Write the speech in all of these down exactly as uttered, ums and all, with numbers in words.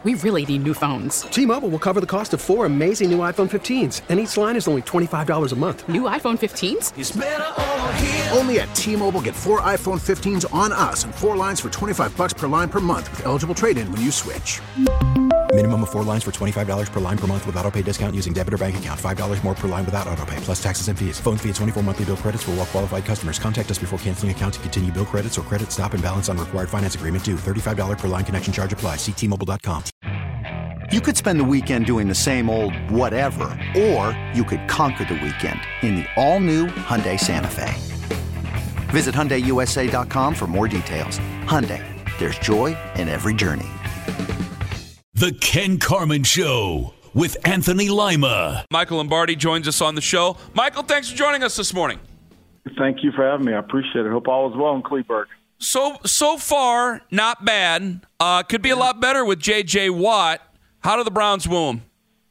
We really need new phones. T-Mobile will cover the cost of four amazing new iPhone fifteens, and each line is only twenty-five dollars a month. New iPhone fifteens? It's better over here. Only at T-Mobile, get four iPhone fifteens on us and four lines for twenty-five dollars per line per month with eligible trade-in when you switch. Minimum of four lines for twenty-five dollars per line per month with autopay discount using debit or bank account. five dollars more per line without autopay, plus taxes and fees. Phone fee at twenty-four monthly bill credits for well-qualified customers. Contact us before canceling account to continue bill credits or credit stop and balance on required finance agreement due. thirty-five dollars per line connection charge applies. See T Mobile dot com. You could spend the weekend doing the same old whatever, or you could conquer the weekend in the all-new Hyundai Santa Fe. Visit Hyundai U S A dot com for more details. Hyundai, there's joy in every journey. The Ken Carman Show with Anthony Lima. Michael Lombardi joins us on the show. Michael, thanks for joining us this morning. Thank you for having me. I appreciate it. Hope all is well in Cleveland. So, so far, not bad. Uh, could be a lot better with J J. Watt. How do the Browns woo him?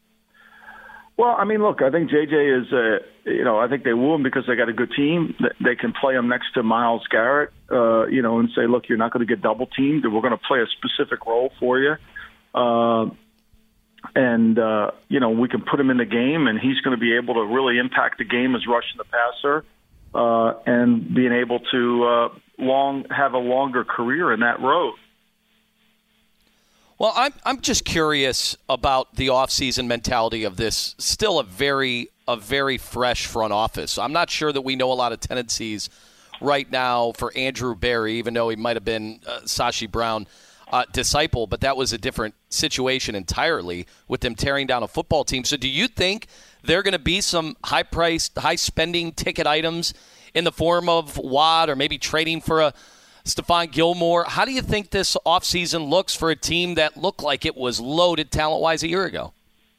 Well, I mean, look, I think J J is, uh, you know, I think they woo him because they got a good team. They can play him next to Myles Garrett, uh, you know, and say, look, you're not going to get double teamed. We're going to play a specific role for you. Uh, and, uh, you know, we can put him in the game, and he's going to be able to really impact the game as rushing the passer uh, and being able to uh, long have a longer career in that road. Well, I'm I'm just curious about the offseason mentality of this. Still a very a very fresh front office. I'm not sure that we know a lot of tendencies right now for Andrew Berry, even though he might have been uh, Sashi Brown uh, disciple, but that was a different situation entirely with them tearing down a football team. So do you think there are going to be some high-priced, high-spending ticket items in the form of Watt or maybe trading for a Stephon Gilmore? How do you think this offseason looks for a team that looked like it was loaded talent-wise a year ago?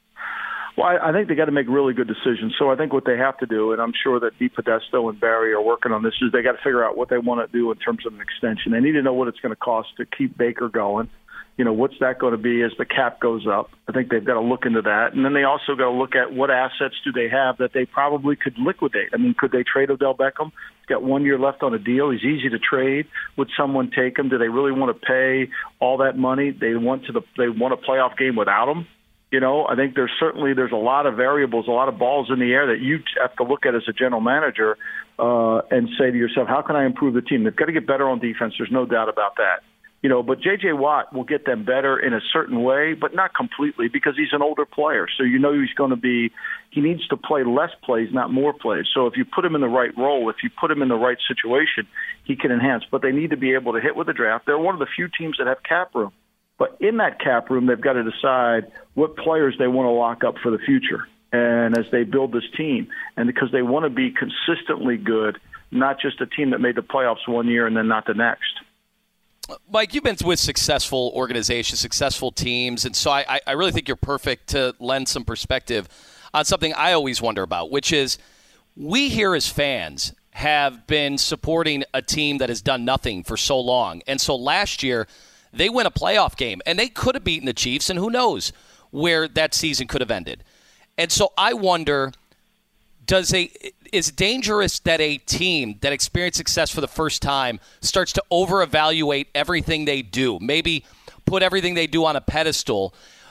Well, I, I think they got to make really good decisions. So I think what they have to do, and I'm sure that DePodesta and Barry are working on this, is they got to figure out what they want to do in terms of an extension. They need to know what it's going to cost to keep Baker going. You know, what's that going to be as the cap goes up? I think they've got to look into that. And then they also got to look at what assets do they have that they probably could liquidate. I mean, could they trade Odell Beckham? He's got one year left on a deal. He's easy to trade. Would someone take him? Do they really want to pay all that money? They want to the they want a playoff game without him. You know, I think there's certainly there's a lot of variables, a lot of balls in the air that you have to look at as a general manager uh, and say to yourself, how can I improve the team? They've got to get better on defense. There's no doubt about that. You know, but J J. Watt will get them better in a certain way, but not completely because he's an older player. So you know he's going to be – he needs to play less plays, not more plays. So if you put him in the right role, if you put him in the right situation, he can enhance. But they need to be able to hit with the draft. They're one of the few teams that have cap room. But in that cap room, they've got to decide what players they want to lock up for the future and as they build this team. And because they want to be consistently good, not just a team that made the playoffs one year and then not the next. Mike, you've been with successful organizations, successful teams, and so I, I really think you're perfect to lend some perspective on something I always wonder about, which is we here as fans have been supporting a team that has done nothing for so long. And so last year, they win a playoff game, and they could have beaten the Chiefs, and who knows where that season could have ended. And so I wonder, does a is it dangerous that a team that experienced success for the first time starts to over-evaluate everything they do, maybe put everything they do on a pedestal,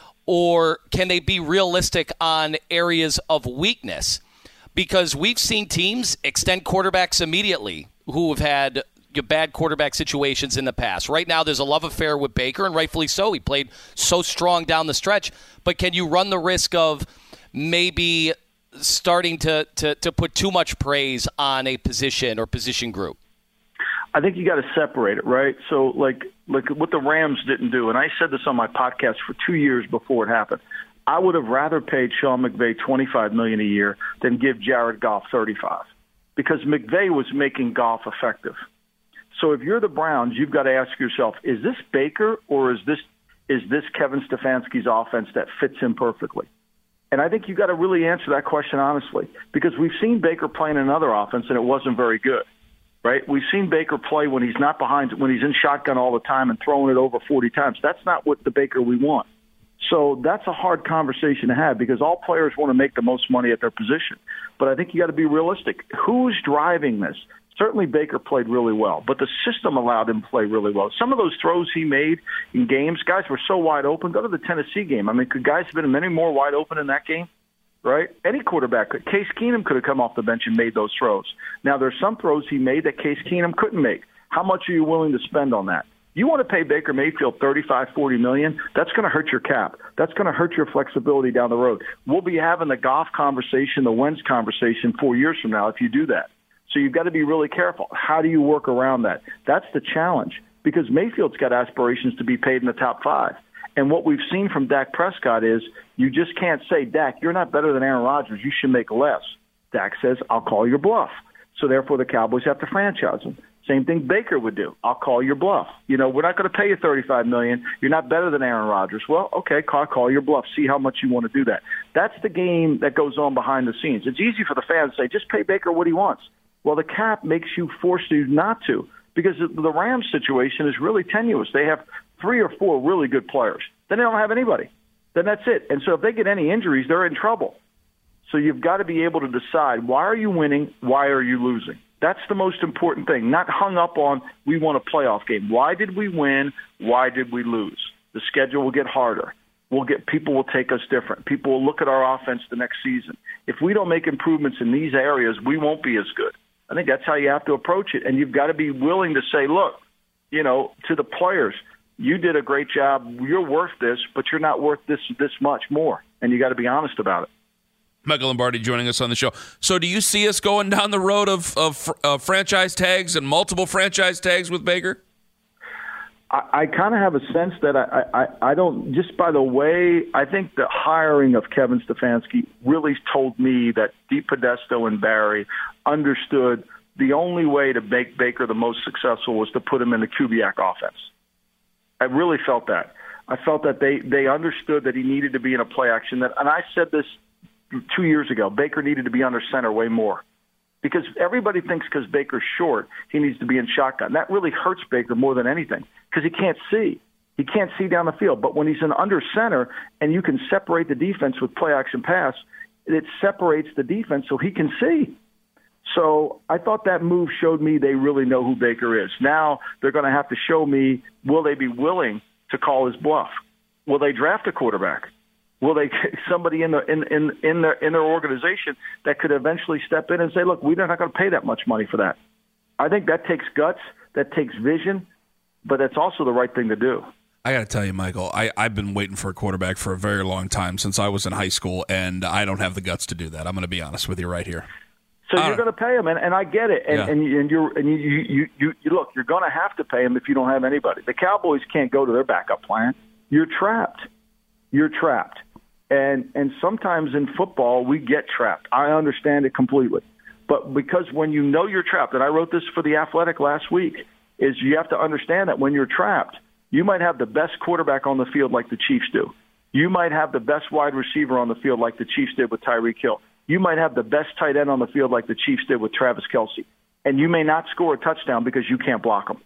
or can they be realistic on areas of weakness? Because we've seen teams extend quarterbacks immediately who have had bad quarterback situations in the past. Right now there's a love affair with Baker, and rightfully so. He played so strong down the stretch. But can you run the risk of maybe starting to, to, to put too much praise on a position or position group? I think you got to separate it, right? So, like, like what the Rams didn't do, and I said this on my podcast for two years before it happened. I would have rather paid Sean McVay twenty-five million dollars a year than give Jared Goff thirty-five, because McVay was making Goff effective. So, if you're the Browns, you've got to ask yourself: is this Baker or is this is this Kevin Stefanski's offense that fits him perfectly? And I think you got to really answer that question honestly, because we've seen Baker play in another offense and it wasn't very good, right? We've seen Baker play when he's not behind, when he's in shotgun all the time and throwing it over forty times. That's not what the Baker we want. So that's a hard conversation to have, because all players want to make the most money at their position. But I think you got to be realistic. Who's driving this? Certainly Baker played really well, but the system allowed him to play really well. Some of those throws he made in games, guys were so wide open. Go to the Tennessee game. I mean, could guys have been many more wide open in that game? Right? Any quarterback could. Case Keenum could have come off the bench and made those throws. Now, there's some throws he made that Case Keenum couldn't make. How much are you willing to spend on that? You want to pay Baker Mayfield thirty-five, forty million dollars, that's going to hurt your cap. That's going to hurt your flexibility down the road. We'll be having the Goff conversation, the Wentz conversation four years from now if you do that. So you've got to be really careful. How do you work around that? That's the challenge, because Mayfield's got aspirations to be paid in the top five. And what we've seen from Dak Prescott is you just can't say, Dak, you're not better than Aaron Rodgers. You should make less. Dak says, I'll call your bluff. So therefore the Cowboys have to franchise him. Same thing Baker would do. I'll call your bluff. You know, we're not going to pay you thirty-five million dollars. You're not better than Aaron Rodgers. Well, okay, call, call your bluff. See how much you want to do that. That's the game that goes on behind the scenes. It's easy for the fans to say, just pay Baker what he wants. Well, the cap makes you force you not to, because the Rams situation is really tenuous. They have three or four really good players. Then they don't have anybody. Then that's it. And so if they get any injuries, they're in trouble. So you've got to be able to decide, why are you winning? Why are you losing? That's the most important thing, not hung up on we won a playoff game. Why did we win? Why did we lose? The schedule will get harder. We'll get people will take us different. People will look at our offense the next season. If we don't make improvements in these areas, we won't be as good. I think that's how you have to approach it. And you've got to be willing to say, look, you know, to the players, you did a great job. You're worth this, but you're not worth this this much more. And you got to be honest about it. Michael Lombardi joining us on the show. So do you see us going down the road of, of uh, franchise tags and multiple franchise tags with Baker? I, I kind of have a sense that I, I, I don't, just by the way, I think the hiring of Kevin Stefanski really told me that DePodesta and Barry understood the only way to make Baker the most successful was to put him in the Kubiak offense. I really felt that. I felt that they, they understood that he needed to be in a play action. That, and I said this two years ago, Baker needed to be under center way more. Because everybody thinks because Baker's short, he needs to be in shotgun. That really hurts Baker more than anything because he can't see. He can't see down the field. But when he's in under center and you can separate the defense with play action pass, it separates the defense so he can see. So I thought that move showed me they really know who Baker is. Now they're going to have to show me, will they be willing to call his bluff? Will they draft a quarterback? Will they get somebody in the in, in, in their in their organization that could eventually step in and say, look, we're not going to pay that much money for that? I think that takes guts, that takes vision, but that's also the right thing to do. I got to tell you, Michael, I, I've been waiting for a quarterback for a very long time, since I was in high school, and I don't have the guts to do that. I'm going to be honest with you right here. So you're going to pay him, and, and I get it. And Yeah. and, and you're and you, you, you, you look, you're going to have to pay him if you don't have anybody. The Cowboys can't go to their backup plan. You're trapped. You're trapped. And and sometimes in football we get trapped. I understand it completely. But because when you know you're trapped, and I wrote this for The Athletic last week, is you have to understand that when you're trapped, you might have the best quarterback on the field like the Chiefs do. You might have the best wide receiver on the field like the Chiefs did with Tyreek Hill. You might have the best tight end on the field like the Chiefs did with Travis Kelce. And you may not score a touchdown because you can't block them.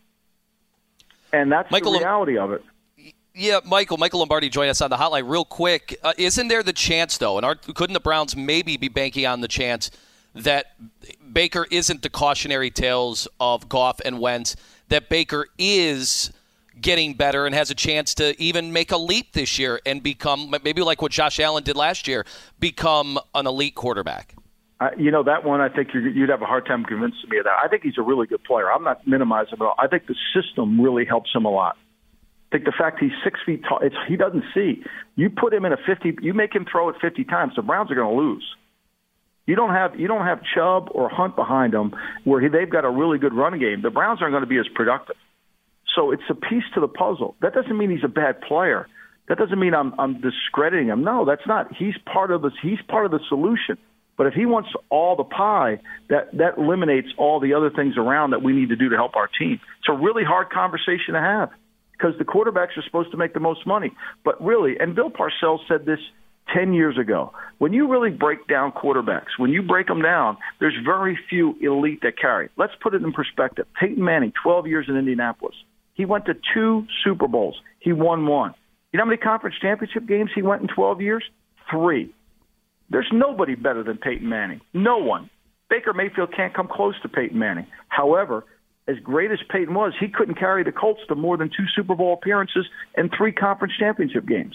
And that's Michael, the reality of it. Yeah, Michael. Michael Lombardi joined us on the hotline real quick. Uh, isn't there the chance, though, and are, couldn't the Browns maybe be banking on the chance that Baker isn't the cautionary tales of Goff and Wentz, that Baker is getting better and has a chance to even make a leap this year and become, maybe like what Josh Allen did last year, become an elite quarterback? Uh, you know, that one, I think you're, you'd have a hard time convincing me of that. I think he's a really good player. I'm not minimizing him at all. I think the system really helps him a lot. I think the fact he's six feet tall, it's, he doesn't see. You put him in a fifty, you make him throw it fifty times, the Browns are going to lose. You don't have you don't have Chubb or Hunt behind them where he, they've got a really good run game. The Browns aren't going to be as productive. So it's a piece to the puzzle. That doesn't mean he's a bad player. That doesn't mean I'm I'm discrediting him. No, that's not. He's part of this. He's part of the solution. But if he wants all the pie, that that eliminates all the other things around that we need to do to help our team. It's a really hard conversation to have, because the quarterbacks are supposed to make the most money. But really, and Bill Parcells said this ten years ago, when you really break down quarterbacks, when you break them down, there's very few elite that carry. Let's put it in perspective. Peyton Manning, twelve years in Indianapolis. He went to two Super Bowls. He won one. You know how many conference championship games he went in twelve years? Three. There's nobody better than Peyton Manning. No one. Baker Mayfield can't come close to Peyton Manning. However, as great as Peyton was, he couldn't carry the Colts to more than two Super Bowl appearances and three conference championship games.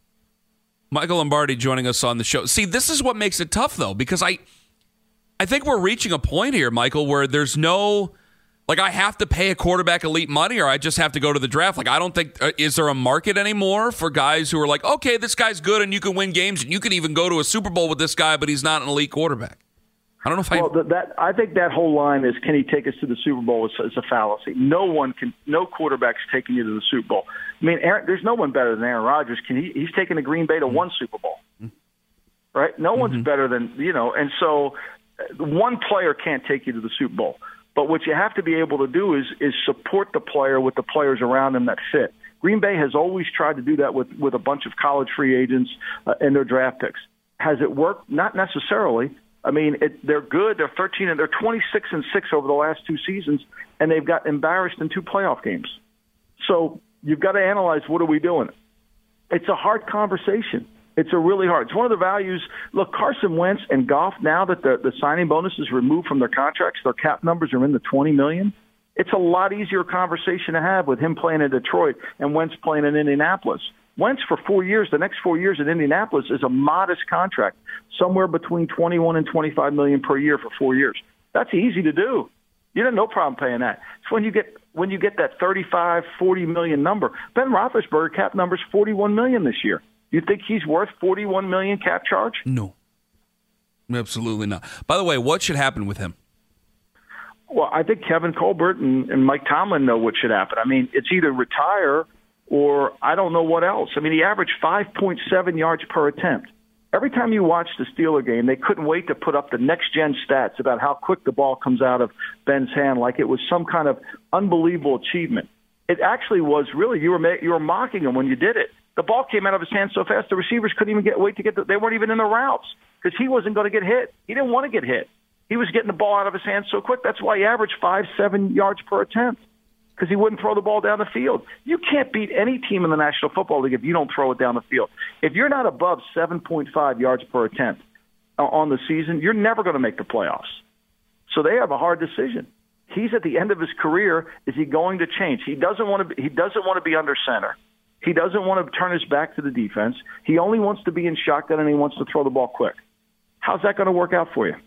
Michael Lombardi joining us on the show. See, this is what makes it tough, though, because I I think we're reaching a point here, Michael, where there's no, like, I have to pay a quarterback elite money or I just have to go to the draft. Like, I don't think, uh, is there a market anymore for guys who are like, okay, this guy's good and you can win games and you can even go to a Super Bowl with this guy, but he's not an elite quarterback? I don't know if well, I... Well, that, I think that whole line is, can he take us to the Super Bowl, is, is a fallacy. No one can, no quarterback's taking you to the Super Bowl. I mean, Aaron, there's no one better than Aaron Rodgers. Can he? He's taken the Green Bay to one Super Bowl, right? No mm-hmm. one's better than, you know, and so one player can't take you to the Super Bowl. But what you have to be able to do is is support the player with the players around him that fit. Green Bay has always tried to do that with, with a bunch of college free agents uh, and their draft picks. Has it worked? Not necessarily. I mean, it, they're good. They're thirteen and they're twenty-six and six over the last two seasons, and they've got embarrassed in two playoff games. So you've got to analyze, what are we doing? It's a hard conversation. It's a really hard. It's one of the values. Look, Carson Wentz and Goff, now that the, the signing bonus is removed from their contracts, their cap numbers are in the twenty million dollars. It's a lot easier conversation to have with him playing in Detroit and Wentz playing in Indianapolis. Wentz for four years, the next four years in Indianapolis is a modest contract, somewhere between twenty-one and twenty-five million per year for four years. That's easy to do. You have no problem paying that. It's when you get when you get that thirty-five, forty million number. Ben Roethlisberger cap number's forty-one million this year. You think he's worth forty-one million cap charge? No, absolutely not. By the way, what should happen with him? Well, I think Kevin Colbert and, and Mike Tomlin know what should happen. I mean, it's either retire or I don't know what else. I mean, he averaged five point seven yards per attempt. Every time you watch the Steeler game, they couldn't wait to put up the next-gen stats about how quick the ball comes out of Ben's hand, like it was some kind of unbelievable achievement. It actually was really, you were you were mocking him when you did it. The ball came out of his hand so fast, the receivers couldn't even get wait to get the, they weren't even in the routes because he wasn't going to get hit. He didn't want to get hit. He was getting the ball out of his hand so quick. That's why he averaged five, seven yards per attempt, because he wouldn't throw the ball down the field. You can't beat any team in the National Football League if you don't throw it down the field. If you're not above seven point five yards per attempt on the season, you're never going to make the playoffs. So they have a hard decision. He's at the end of his career. Is he going to change? He doesn't want to be, he doesn't want to be under center. He doesn't want to turn his back to the defense. He only wants to be in shotgun, and he wants to throw the ball quick. How's that going to work out for you?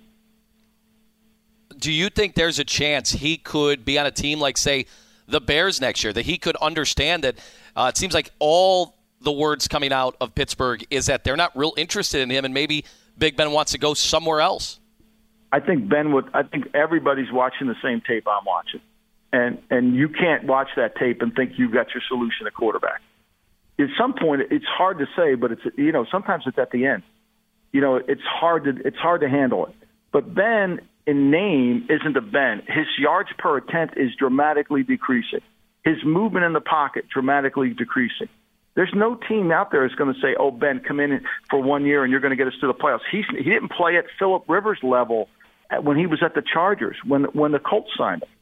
Do you think there's a chance he could be on a team like, say, the Bears next year, that he could understand that uh, it seems like all the words coming out of Pittsburgh is that they're not real interested in him, and maybe Big Ben wants to go somewhere else? I think Ben would. I think everybody's watching the same tape I'm watching, and and you can't watch that tape and think you've got your solution at quarterback. At some point, it's hard to say, but it's you know sometimes it's at the end. You know, it's hard to it's hard to handle it. But Ben, in name, isn't a Ben. His yards per attempt is dramatically decreasing. His movement in the pocket dramatically decreasing. There's no team out there that's going to say, "Oh, Ben, come in for one year and you're going to get us to the playoffs." He's, he didn't play at Phillip Rivers' level when he was at the Chargers, when when the Colts signed him.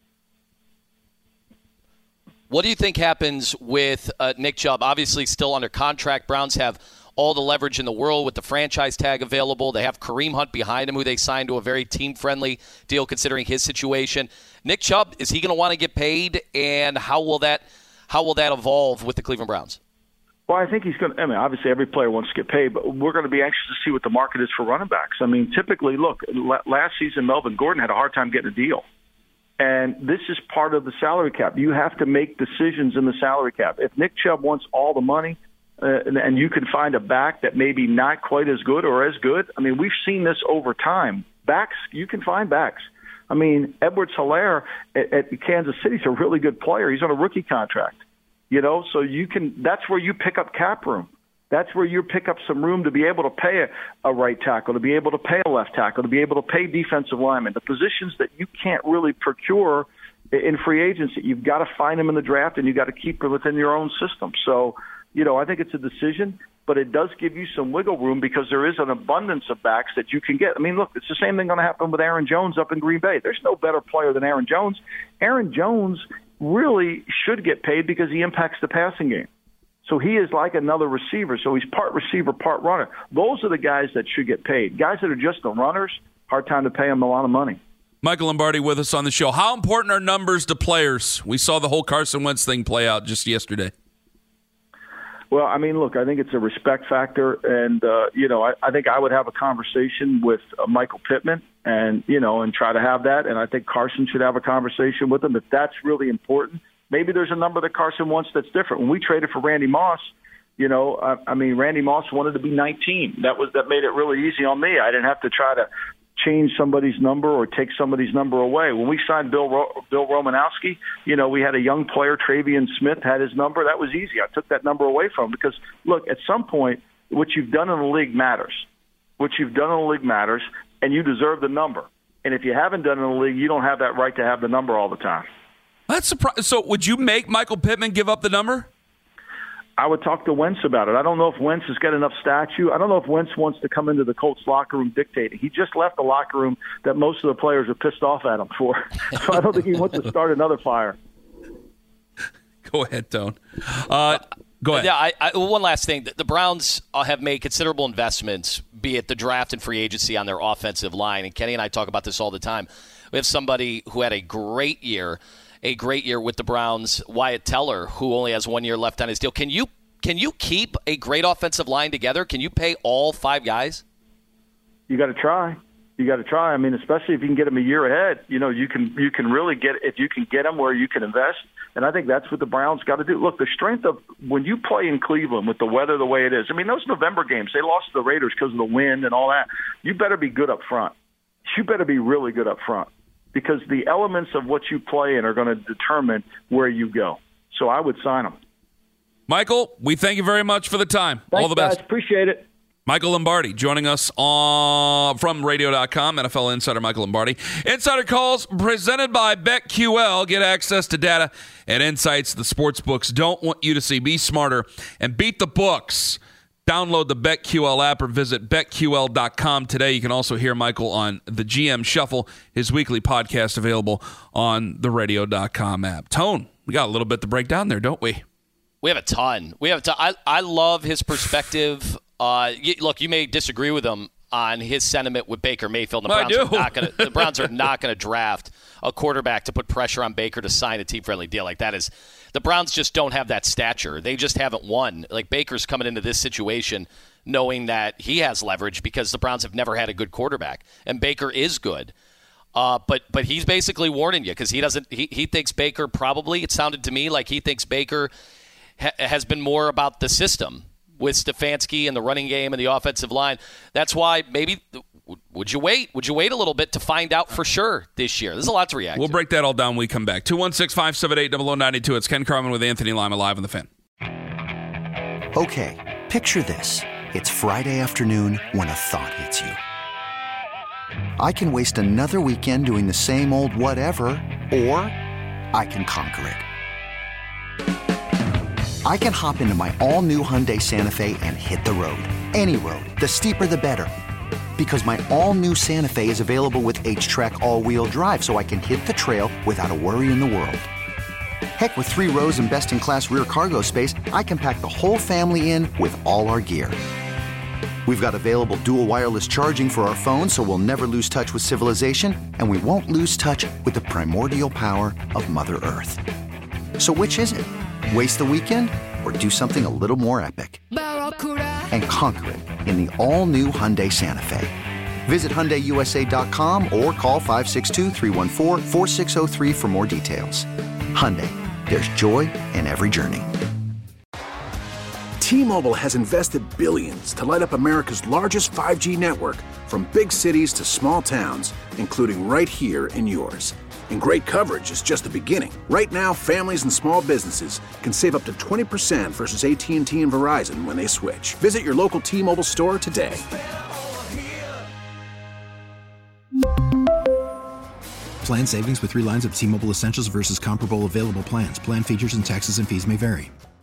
What do you think happens with uh, Nick Chubb? Obviously still under contract. Browns have all the leverage in the world with the franchise tag available. They have Kareem Hunt behind him, who they signed to a very team-friendly deal considering his situation. Nick Chubb, is he going to want to get paid, and how will that how will that evolve with the Cleveland Browns? Well, I think he's going to – I mean, obviously every player wants to get paid, but we're going to be anxious to see what the market is for running backs. I mean, typically, look, last season Melvin Gordon had a hard time getting a deal. And this is part of the salary cap. You have to make decisions in the salary cap. If Nick Chubb wants all the money uh, and, and you can find a back that maybe not quite as good or as good, I mean, we've seen this over time. Backs, you can find backs. I mean, Edwards-Helaire at, at Kansas City is a really good player. He's on a rookie contract. You know, so you can. That's where you pick up cap room. That's where you pick up some room to be able to pay a, a right tackle, to be able to pay a left tackle, to be able to pay defensive linemen. The positions that you can't really procure in free agency, you've got to find them in the draft, and you've got to keep them within your own system. So, you know, I think it's a decision, but it does give you some wiggle room because there is an abundance of backs that you can get. I mean, look, it's the same thing going to happen with Aaron Jones up in Green Bay. There's no better player than Aaron Jones. Aaron Jones really should get paid because he impacts the passing game. So he is like another receiver. So he's part receiver, part runner. Those are the guys that should get paid. Guys that are just the runners hard time to pay them a lot of money. Michael Lombardi with us on the show. How important are numbers to players? We saw the whole Carson Wentz thing play out just yesterday. Well, I mean, look, I think it's a respect factor. And, uh, you know, I, I think I would have a conversation with uh, Michael Pittman and, you know, and try to have that. And I think Carson should have a conversation with him if that's really important. Maybe there's a number that Carson wants that's different. When we traded for Randy Moss, you know, I, I mean, Randy Moss wanted to be nineteen. That was that made it really easy on me. I didn't have to try to change somebody's number or take somebody's number away. When we signed Bill Ro- Bill Romanowski, you know, we had a young player, Travion Smith, had his number. That was easy. I took that number away from him because, look, at some point, what you've done in the league matters. What you've done in the league matters, and you deserve the number. And if you haven't done it in the league, you don't have that right to have the number all the time. That's surprising. So would you make Michael Pittman give up the number? I would talk to Wentz about it. I don't know if Wentz has got enough statue. I don't know if Wentz wants to come into the Colts locker room dictating. He just left the locker room that most of the players are pissed off at him for. So I don't think he wants to start another fire. Go ahead, Tone. Uh, go ahead. Yeah, I, I, one last thing. The Browns have made considerable investments, be it the draft and free agency, on their offensive line. And Kenny and I talk about this all the time. We have somebody who had a great year a great year with the Browns, Wyatt Teller, who only has one year left on his deal. Can you can you keep a great offensive line together? Can you pay all five guys? You got to try. You got to try. I mean, especially if you can get them a year ahead. You know, you can you can really get if you can get them where you can invest. And I think that's what the Browns got to do. Look, the strength of when you play in Cleveland with the weather the way it is. I mean, those November games, they lost to the Raiders because of the wind and all that. You better be good up front. You better be really good up front. Because the elements of what you play in are going to determine where you go. So I would sign them. Michael, we thank you very much for the time. Thanks, all the best. Guys. Appreciate it. Michael Lombardi joining us on, from radio dot com, N F L insider Michael Lombardi. Insider calls presented by BetQL. Get access to data and insights the sports books don't want you to see. Be smarter and beat the books. Download the BetQL app or visit bet Q L dot com today. You can also hear Michael on the G M Shuffle, his weekly podcast available on the radio dot com app. Tone, we got a little bit to break down there, don't we? We have a ton. We have a ton. I, I love his perspective. Uh, you, look, you may disagree with him on his sentiment with Baker Mayfield. The Browns, I do. Are not gonna, the Browns are not going to draft a quarterback to put pressure on Baker to sign a team-friendly deal. Like that is, the Browns just don't have that stature. They just haven't won. Like Baker's coming into this situation knowing that he has leverage because the Browns have never had a good quarterback, and Baker is good. Uh, but but he's basically warning you because he doesn't. He, he thinks Baker probably. It sounded to me like he thinks Baker ha- has been more about the system with Stefanski and the running game and the offensive line. That's why maybe. Would you wait? Would you wait a little bit to find out for sure this year? There's a lot to react We'll to. break that all down when we come back. two one six, five seven eight, zero zero nine two. It's Ken Carman with Anthony Lima live on The Fan. Okay, picture this. It's Friday afternoon when a thought hits you. I can waste another weekend doing the same old whatever, or I can conquer it. I can hop into my all-new Hyundai Santa Fe and hit the road. Any road. The steeper, the better. Because my all-new Santa Fe is available with H-Track all-wheel drive, so I can hit the trail without a worry in the world. Heck, with three rows and best-in-class rear cargo space, I can pack the whole family in with all our gear. We've got available dual wireless charging for our phones, so we'll never lose touch with civilization, and we won't lose touch with the primordial power of Mother Earth. So which is it? Waste the weekend or do something a little more epic? And conquer it in the all-new Hyundai Santa Fe. Visit Hyundai U S A dot com or call five six two, three one four, four six zero three for more details. Hyundai, there's joy in every journey. T-Mobile has invested billions to light up America's largest five G network, from big cities to small towns, including right here in yours. And great coverage is just the beginning. Right now, families and small businesses can save up to twenty percent versus A T and T and Verizon when they switch. Visit your local T-Mobile store today. Plan savings with three lines of T-Mobile Essentials versus comparable available plans. Plan features and taxes and fees may vary.